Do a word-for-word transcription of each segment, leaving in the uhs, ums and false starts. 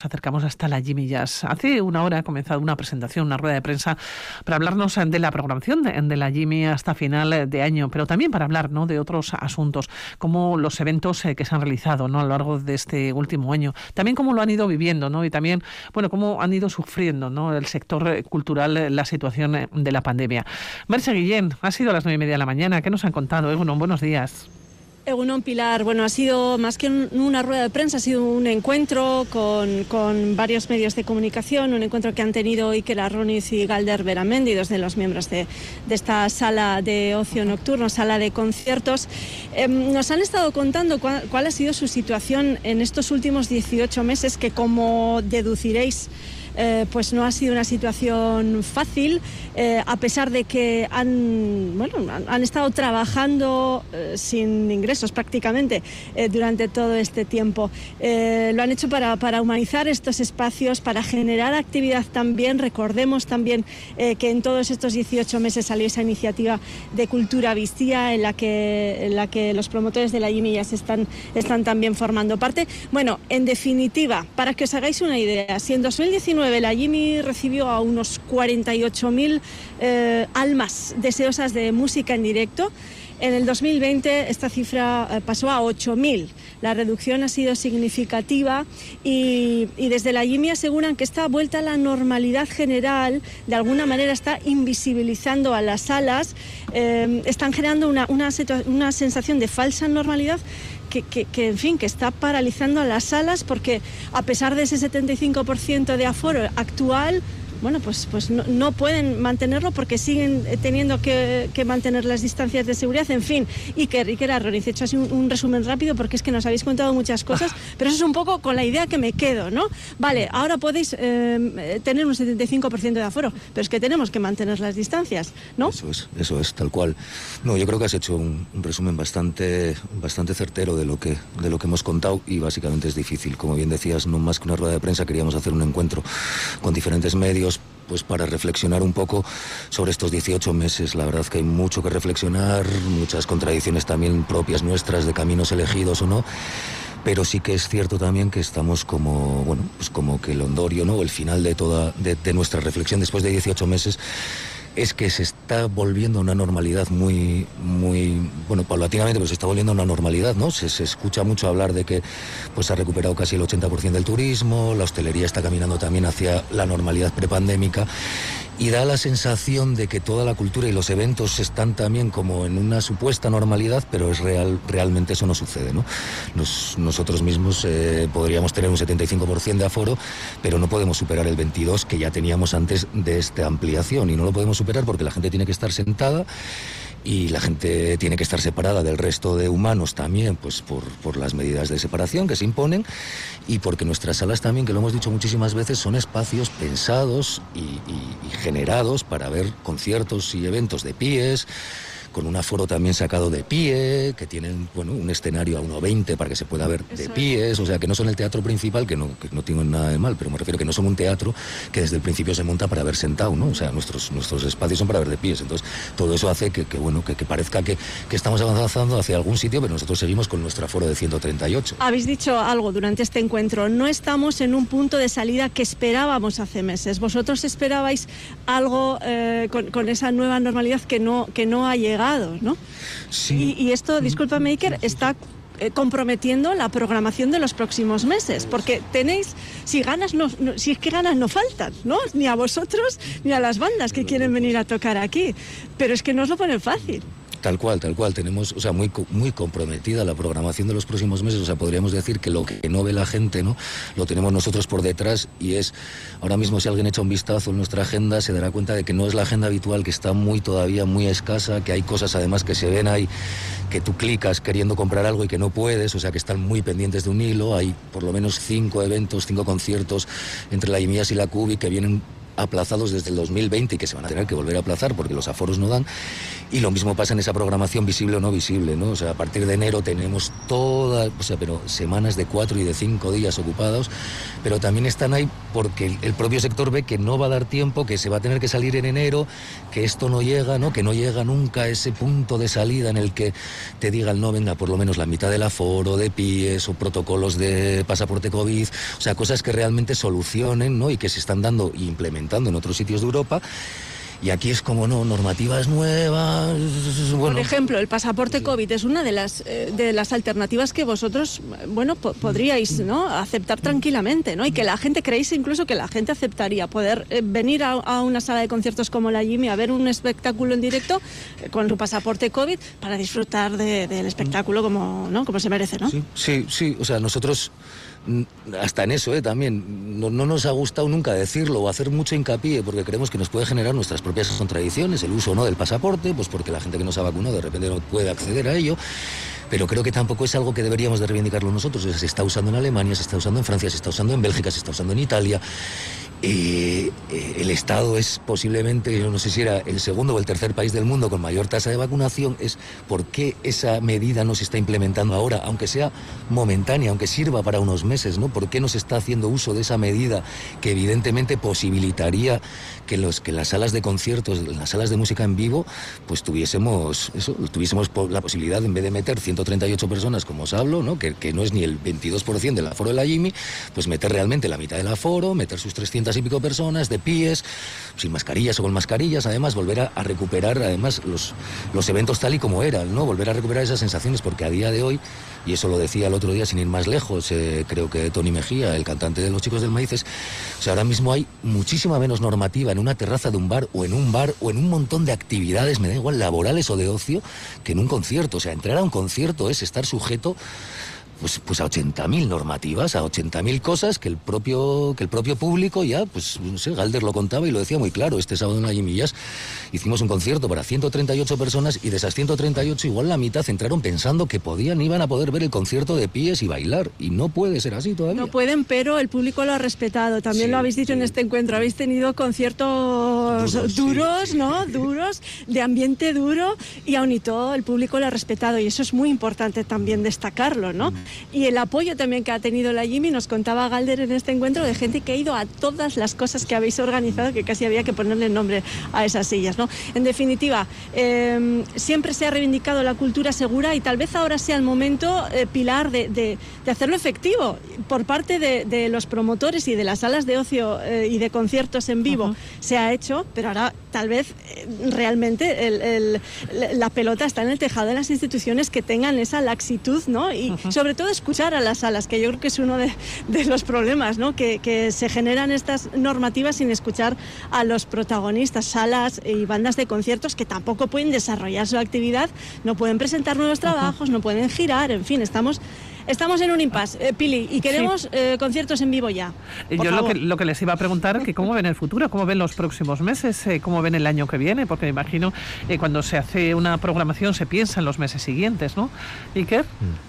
Nos acercamos hasta la Jimmy Jazz. Hace una hora ha comenzado una presentación, una rueda de prensa para hablarnos de la programación de, de la Jimmy hasta final de año, pero también para hablar, ¿no?, de otros asuntos, como los eventos eh, que se han realizado, ¿no?, a lo largo de este último año, también cómo lo han ido viviendo, ¿no?, y también, bueno, cómo han ido sufriendo, ¿no?, el sector cultural la situación de la pandemia. Merche Guillén, ha sido a las nueve y media de la mañana. ¿Qué nos han contado? Egunon, buenos días. Egunon, Pilar. Bueno, ha sido más que una rueda de prensa, ha sido un encuentro con, con varios medios de comunicación, un encuentro que han tenido Iker Arroniz y Galder Beramendi, dos de los miembros de, de esta sala de ocio nocturno, sala de conciertos. Eh, nos han estado contando cuál, cuál ha sido su situación en estos últimos dieciocho meses, que, como deduciréis, Eh, pues no ha sido una situación fácil, eh, a pesar de que han, bueno, han, han estado trabajando eh, sin ingresos prácticamente eh, durante todo este tiempo. Eh, lo han hecho para, para humanizar estos espacios, para generar actividad también. Recordemos también eh, que en todos estos dieciocho meses salió esa iniciativa de Cultura Biztia, en la que, en la que los promotores de la Jimmy Jazz están, están también formando parte. Bueno, en definitiva, para que os hagáis una idea, si en dos mil diecinueve la Jimmy recibió a unos cuarenta y ocho mil eh, almas deseosas de música en directo, en el dos mil veinte esta cifra eh, pasó a ocho mil. La reducción ha sido significativa y, y desde la Jimmy aseguran que esta vuelta a la normalidad general de alguna manera está invisibilizando a las salas, eh, están generando una, una, una sensación de falsa normalidad Que, que, que, en fin, que está paralizando a las salas, porque a pesar de ese setenta y cinco por ciento de aforo actual, bueno, pues, pues no, no pueden mantenerlo porque siguen teniendo que, que mantener las distancias de seguridad. En fin, Iker, Iker Arroniz, he hecho así un, un resumen rápido porque es que nos habéis contado muchas cosas, pero eso es un poco con la idea que me quedo, ¿no? Vale, ahora podéis eh, tener un setenta y cinco por ciento de aforo, pero es que tenemos que mantener las distancias, ¿no? Eso es, eso es, tal cual. No, yo creo que has hecho un, un resumen bastante, bastante certero de lo que, de lo que hemos contado, y básicamente es difícil. Como bien decías, no más que una rueda de prensa, queríamos hacer un encuentro con diferentes medios, pues para reflexionar un poco sobre estos dieciocho meses. La verdad que hay mucho que reflexionar, muchas contradicciones también propias nuestras de caminos elegidos o no, pero sí que es cierto también que estamos como, bueno, pues como que el ondorio, ¿no?, el final de toda de, de nuestra reflexión después de dieciocho meses es que se está volviendo a una normalidad muy, muy, bueno, paulatinamente, pero se está volviendo a una normalidad, ¿no? Se, se escucha mucho hablar de que pues ha recuperado casi el ochenta por ciento del turismo, la hostelería está caminando también hacia la normalidad prepandémica, y da la sensación de que toda la cultura y los eventos están también como en una supuesta normalidad, pero es real, realmente eso no sucede, ¿no? Nos, nosotros mismos eh, podríamos tener un setenta y cinco por ciento de aforo, pero no podemos superar el veintidós que ya teníamos antes de esta ampliación, y no lo podemos superar porque la gente tiene que estar sentada y la gente tiene que estar separada del resto de humanos también, pues por, por las medidas de separación que se imponen, y porque nuestras salas también, que lo hemos dicho muchísimas veces, son espacios pensados y, y, y generados para ver conciertos y eventos de pies, con un aforo también sacado de pie, que tienen, bueno, un escenario a uno veinte para que se pueda ver de pies, o sea, que no son el teatro principal, que no, que no tengo nada de mal, pero me refiero que no son un teatro que desde el principio se monta para ver sentado, ¿no? O sea, nuestros, nuestros espacios son para ver de pies. Entonces, todo eso hace que, que bueno, que, que parezca que, que estamos avanzando hacia algún sitio, pero nosotros seguimos con nuestro aforo de ciento treinta y ocho. Habéis dicho algo durante este encuentro, no estamos en un punto de salida que esperábamos hace meses. Vosotros esperabais algo eh, con, con esa nueva normalidad que no, que no ha llegado, ¿no? Sí. Y, y esto, discúlpame, Iker, está eh, comprometiendo la programación de los próximos meses, porque tenéis, si ganas, no, no, si es que ganas no faltan, ¿no? Ni a vosotros ni a las bandas que quieren venir a tocar aquí, pero es que no os lo ponen fácil. Tal cual, tal cual. Tenemos, o sea, muy, muy comprometida la programación de los próximos meses. O sea, podríamos decir que lo que no ve la gente, ¿no?, lo tenemos nosotros por detrás, y es, ahora mismo, si alguien echa un vistazo en nuestra agenda, se dará cuenta de que no es la agenda habitual, que está muy todavía muy escasa, que hay cosas además que se ven ahí, que tú clicas queriendo comprar algo y que no puedes, o sea, que están muy pendientes de un hilo. Hay por lo menos cinco eventos, cinco conciertos entre la Jimmy Jazz y la Cubi que vienen aplazados desde el dos mil veinte y que se van a tener que volver a aplazar porque los aforos no dan. Y lo mismo pasa en esa programación visible o no visible, ¿no? O sea, a partir de enero tenemos todas, o sea, pero semanas de cuatro y de cinco días ocupados, pero también están ahí porque el, el propio sector ve que no va a dar tiempo, que se va a tener que salir en enero, que esto no llega, ¿no? Que no llega nunca a ese punto de salida en el que te digan, no, venga, por lo menos la mitad del aforo, de P I E S o protocolos de pasaporte COVID, o sea, cosas que realmente solucionen, ¿no? Y que se están dando e implementando en otros sitios de Europa. Y aquí es como, no, normativas nuevas... Bueno. Por ejemplo, el pasaporte sí. COVID es una de las eh, de las alternativas que vosotros, bueno, po- podríais, ¿no?, aceptar tranquilamente, ¿no? Y que la gente, creéis incluso que la gente aceptaría poder eh, venir a, a una sala de conciertos como la Jimmy a ver un espectáculo en directo eh, con su pasaporte COVID para disfrutar de, del espectáculo como, ¿no?, como se merece, ¿no? Sí, sí, sí. O sea, nosotros... hasta en eso, ¿eh? También no, no nos ha gustado nunca decirlo o hacer mucho hincapié porque creemos que nos puede generar nuestras propias contradicciones, el uso o no del pasaporte, pues porque la gente que no se ha vacunado de repente no puede acceder a ello, pero creo que tampoco es algo que deberíamos de reivindicarlo nosotros. Se está usando en Alemania, se está usando en Francia, se está usando en Bélgica, se está usando en Italia. Eh, eh, el Estado es posiblemente, yo no sé si era el segundo o el tercer país del mundo con mayor tasa de vacunación. Es por qué esa medida no se está implementando ahora, aunque sea momentánea, aunque sirva para unos meses, ¿no? ¿Por qué no se está haciendo uso de esa medida que evidentemente posibilitaría que los que las salas de conciertos, las salas de música en vivo, pues tuviésemos eso, tuviésemos la posibilidad, en vez de meter ciento treinta y ocho personas, como os hablo, ¿no?, que, que no es ni el veintidós por ciento del aforo de la Jimmy, pues meter realmente la mitad del aforo, meter sus trescientas y pico personas de P I E S, sin mascarillas o con mascarillas, además volver a, a recuperar además los, los eventos tal y como eran, ¿no? Volver a recuperar esas sensaciones, porque a día de hoy, y eso lo decía el otro día sin ir más lejos, eh, creo que Tony Mejía, el cantante de Los Chicos del Maíz, es, o sea, ahora mismo hay muchísima menos normativa en una terraza de un bar o en un bar o en un montón de actividades, me da igual, laborales o de ocio, que en un concierto. O sea, entrar a un concierto es estar sujeto Pues, pues a ochenta mil normativas, a ochenta mil cosas que el propio que el propio público ya, pues no sé, Galder lo contaba y lo decía muy claro. Este sábado en la Jimmy Jazz hicimos un concierto para ciento treinta y ocho personas y de esas ciento treinta y ocho igual la mitad entraron pensando que podían, iban a poder ver el concierto de P I E S y bailar, y no puede ser así todavía. No pueden, pero el público lo ha respetado. También sí, lo habéis dicho sí. en este encuentro. Habéis tenido conciertos duros, duros sí. ¿no? Duros, de ambiente duro, y aun y todo el público lo ha respetado, y eso es muy importante también destacarlo, ¿no? Mm. Y el apoyo también que ha tenido la Jimmy, nos contaba Galder en este encuentro, de gente que ha ido a todas las cosas que habéis organizado, que casi había que ponerle nombre a esas sillas, ¿no? En definitiva, eh, siempre se ha reivindicado la cultura segura, y tal vez ahora sea el momento, eh, Pilar, de, de, de hacerlo efectivo por parte de, de los promotores y de las salas de ocio eh, y de conciertos en vivo. Uh-huh. Se ha hecho, pero ahora tal vez eh, realmente el, el, la pelota está en el tejado de las instituciones que tengan esa laxitud, ¿no? Y uh-huh. sobre todo escuchar a las salas, que yo creo que es uno de, de los problemas, ¿no? Que, que se generan estas normativas sin escuchar a los protagonistas, salas y bandas de conciertos que tampoco pueden desarrollar su actividad, no pueden presentar nuevos trabajos, uh-huh. no pueden girar, en fin, estamos... Estamos en un impasse, eh, Pili, y queremos sí. eh, conciertos en vivo ya. Yo lo que, lo que les iba a preguntar, que cómo ven el futuro, cómo ven los próximos meses, eh, cómo ven el año que viene, porque me imagino eh, cuando se hace una programación se piensa en los meses siguientes, ¿no? ¿Y qué?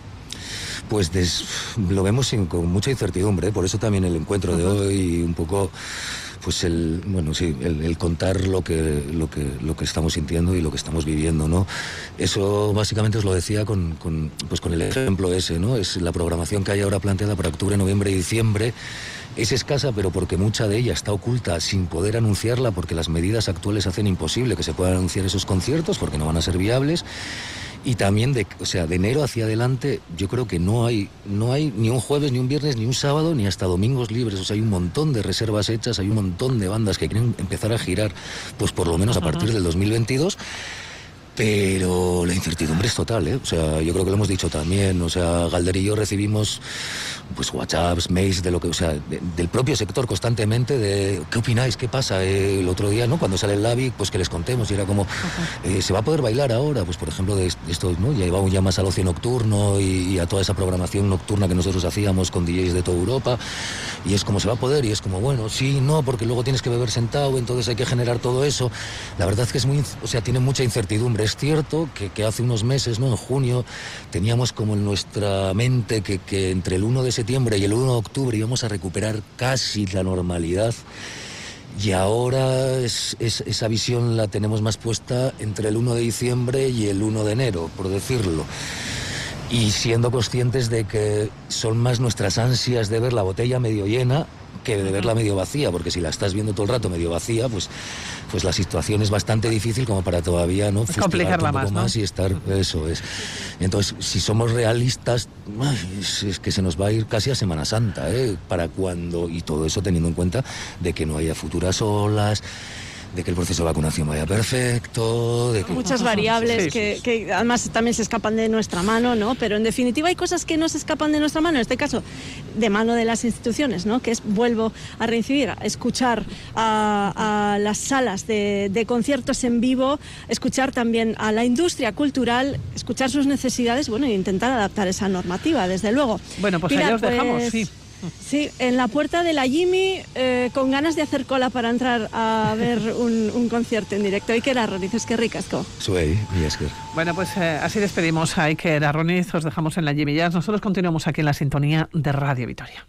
Pues des, lo vemos sin, con mucha incertidumbre, ¿eh? Por eso también el encuentro de hoy, un poco... pues el bueno sí el, el contar lo que lo que lo que estamos sintiendo y lo que estamos viviendo, ¿no? Eso básicamente os lo decía con, con pues con el ejemplo ese, ¿no? Es la programación que hay ahora planteada para octubre, noviembre y diciembre. Es escasa, pero porque mucha de ella está oculta sin poder anunciarla, porque las medidas actuales hacen imposible que se puedan anunciar esos conciertos porque no van a ser viables. Y también, de, o sea, de enero hacia adelante, yo creo que no hay no hay ni un jueves, ni un viernes, ni un sábado, ni hasta domingos libres. O sea, hay un montón de reservas hechas, hay un montón de bandas que quieren empezar a girar, pues por lo menos a partir del dos mil veintidós. Pero la incertidumbre es total, ¿eh? O sea, yo creo que lo hemos dicho también. O sea, Galder y yo recibimos pues WhatsApps, mails de lo que, o sea, de, del propio sector constantemente, de ¿qué opináis? ¿Qué pasa? Eh, el otro día, ¿no? Cuando sale el LABIC, pues que les contemos, y era como, okay. eh, ¿se va a poder bailar ahora? Pues por ejemplo, de esto, ¿no? Ya vamos ya más al ocio nocturno y, y a toda esa programación nocturna que nosotros hacíamos con D Js de toda Europa, y es como, ¿se va a poder? Y es como, bueno, sí, no, porque luego tienes que beber sentado, entonces hay que generar todo eso. La verdad es que es muy, o sea, tiene mucha incertidumbre. Es cierto que, que hace unos meses, ¿no? En junio, teníamos como en nuestra mente que, que entre el uno de septiembre y el uno de octubre íbamos a recuperar casi la normalidad. Y ahora es, es, esa visión la tenemos más puesta entre el uno de diciembre y el uno de enero, por decirlo. Y siendo conscientes de que son más nuestras ansias de ver la botella medio llena que de verla medio vacía, porque si la estás viendo todo el rato medio vacía, pues, pues la situación es bastante difícil como para todavía no complicarla un poco más, ¿no? más y estar, eso es. Entonces, si somos realistas, ay, es, es que se nos va a ir casi a Semana Santa, ¿eh? Para cuando, y todo eso teniendo en cuenta de que no haya futuras olas, de que el proceso de vacunación vaya perfecto, de que... Muchas variables sí, que, sí, sí. que además también se escapan de nuestra mano, ¿no? Pero en definitiva hay cosas que no se escapan de nuestra mano, en este caso de mano de las instituciones, ¿no? Que es, vuelvo a reincidir, a escuchar a, a las salas de, de conciertos en vivo, escuchar también a la industria cultural, escuchar sus necesidades, bueno, e intentar adaptar esa normativa, desde luego. Bueno, pues Pilar, allá os dejamos, pues, sí. Sí, en la puerta de la Jimmy, eh, con ganas de hacer cola para entrar a ver un, un concierto en directo. Iker Arroniz, es que ricasco. Zuei, y es que... Bueno, pues eh, así despedimos a Iker Arroniz, os dejamos en la Jimmy Jazz. Nosotros continuamos aquí en la sintonía de Radio Vitoria.